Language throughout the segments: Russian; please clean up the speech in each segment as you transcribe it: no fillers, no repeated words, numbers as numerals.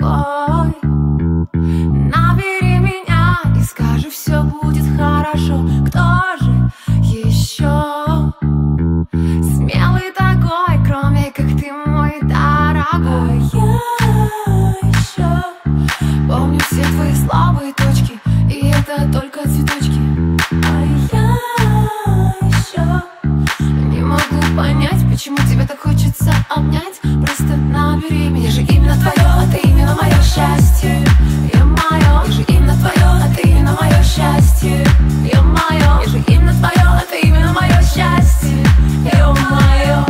рукой. Набери меня и скажи, все будет хорошо. Кто же еще смелый такой, кроме как ты, мой дорогой? Я еще помню все твои слабые точки, и это только цветочки. А я еще не могу понять, почему тебе так хочется обнять. Просто набери меня. Я же именно твое, а ты именно мое счастье. Я мое, я же именно твое, а ты именно мое счастье. Я мое, я же именно твое, а ты именно мое счастье. Я мое,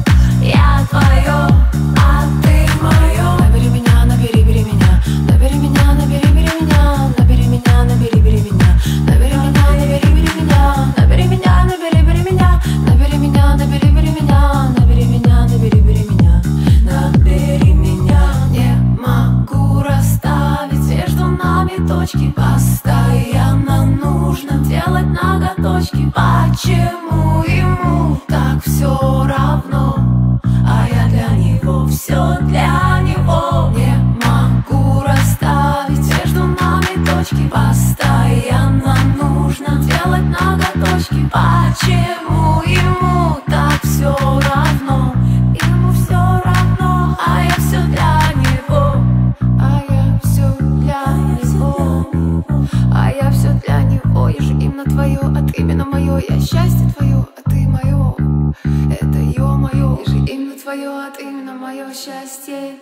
я твое, а ты мое. Набери меня, набери, бери меня. Набери меня, набери, бери меня. Набери меня, набери, бери меня. Набери меня, набери, бери меня. Набери меня, набери, бери меня. Набери меня, набери, бери меня. Набери меня, набери, бери меня. Набери меня. Не могу расставить между нами точки. Постоянно нужно делать ноготочки. Почему ему так все равно, а я для него все для него? Не могу расставить между нами точки. Постоянно нужно делать ноготочки. Почему ему так все равно? Ему все равно, а я все для него. А я все для него. А я все для него. Я же именно твое, а ты именно мое. Я счастье твое, а ты мое. Это ё-моё. Я же именно твое, а ты именно мое счастье.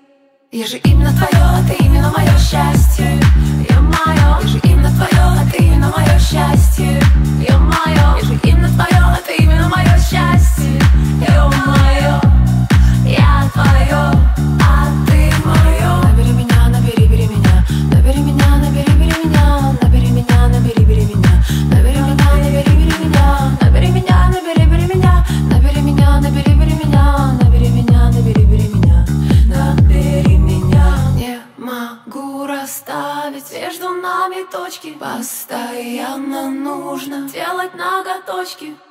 Я же именно твое, а ты именно мое счастье. Я мое, я же именно твое, а ты именно мое счастье. Я мое, я же именно твое, а ты именно мое счастье. Я мое, я твое, а ты мое. Набери меня, набери, бери меня. Набери меня, набери, бери меня. Набери меня, набери, бери меня. Набери меня, набери, бери меня. Набери меня, набери, бери меня. Набери меня, набери, бери меня. Набери меня, набери, бери меня. Набери меня. Не могу расставить между нами точки. Постоянно нужно делать ноготочки.